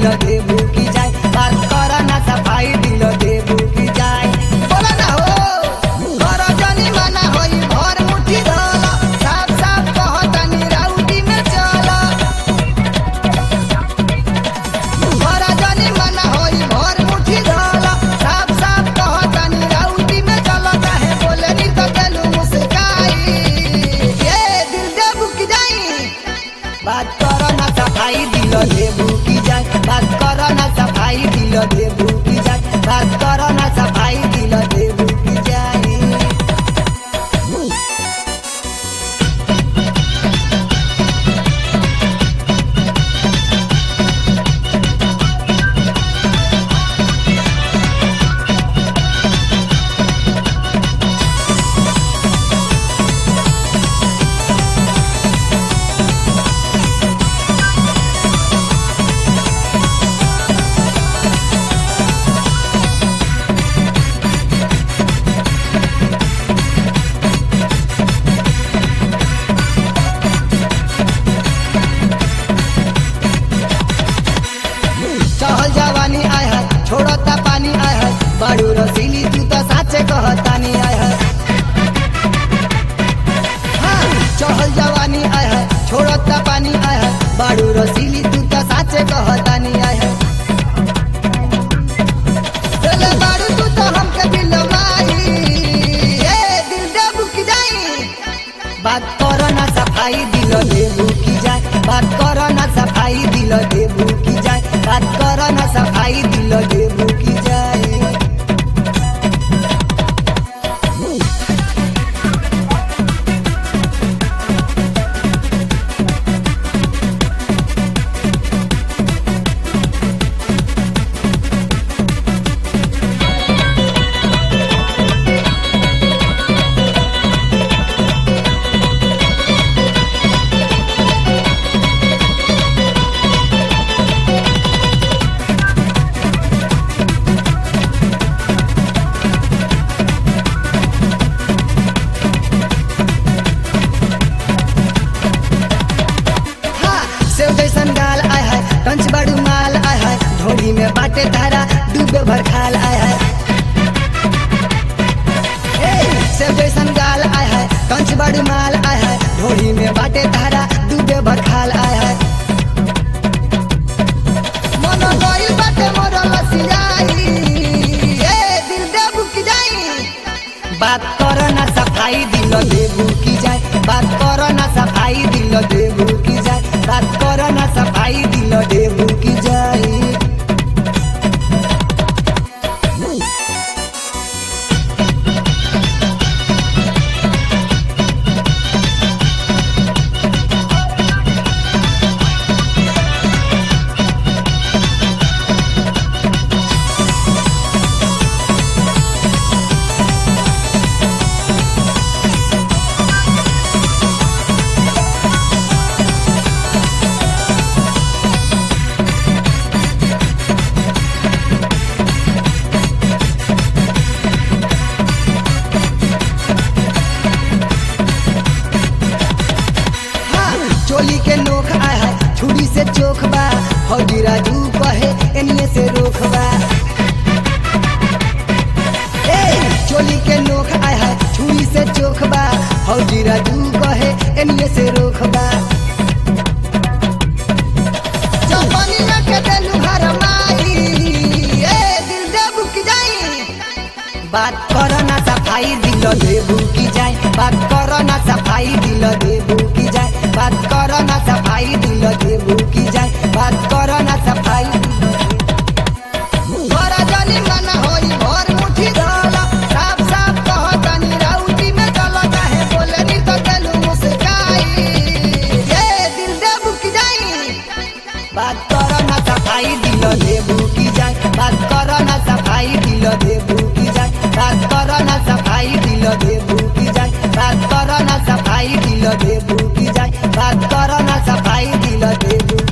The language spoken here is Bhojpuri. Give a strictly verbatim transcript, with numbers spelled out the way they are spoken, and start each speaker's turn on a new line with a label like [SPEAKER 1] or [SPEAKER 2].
[SPEAKER 1] दिल देबू की जाए, बात कर ना सफाई दिल देबू की जाए। बोला ना हो घर जनी मना होई भर मुट्ठी धला, साफ साफ कहतनी राउटी में चला। घर जनी मना होई भर मुट्ठी धला, साफ साफ कहतनी राउटी में चला। काहे बोले नी तो देलू मुस्काई, ये दिल देबू की जाए, बात कर ना सफाई दिल देबू की जाए, बात कर ना सफाई दिल देबू की जाए, बात कर ना सफाई दिल देबू की जाए। चहल जवानी आय है, छोड़ता पानी आय है, बड़ू रसीली तू तो साचे कहतानी आय है। हाँ, चहल जवानी आय है, छोड़ता पानी आय है, बड़ू रसीली तू तो साचे कहतानी आय है। चले बारू तू तो हमके दिल माही, ये दिल देबू की जाए, बात कर ना सफाई दिल देबू की जाए, बात कर ना सफाई दिल देबू की जाए, बात कर ना सफाई दिल देबू की जाए। सेव जैसन गाल आय है, कंच बड़ू माल आय है, ढोली में बाटे धारा डूबे भर खाल आय है। ए, सेव जैसन गाल आय है, कंच बड़ू माल आय है, ढोली में बाटे धारा डूबे भर खाल आय है। मन गइल बाटे मोर लसियाई, ए दिल देबू की जाए, बात कर ना सफाई दिल देबू की जाए, बात कर ना सफाई दिल देबू की जाए, बात कर ना सफाई दिल देबू की जाए। चोली के नोख आय है, छुरी से चोख बा, हौजी राजू कहे एनिए से रोक बा। ए, चोली के नोख आय है, छुरी से चोख बा, हौजी राजू कहे एनिए से रोक बा। चौपनी में के देलू घर माई, ए दिल देबू की जाए, बात कर ना सफाई दिल देबू की जाए, बात कर ना सफाई दिल देबू की जाए, बात कर ना सफाई दिल देबू की जाए, बात कर ना सफाई। घर जनी मना होई भर मुट्ठी धला, साफ साफ कहतनी राउटी में चला। काहे बोले नी तो देलू मुस्काई, ये दिल देबू की जाए, बात कर ना सफाई दिल देबू की जाए, बात कर ना सफाई दिल देबू की जाए, बात कर ना सफाई दिल देबू की जाए, बात कर ना सफाई दिल देबू की जाए, बात कर ना सफाई दिल देबू।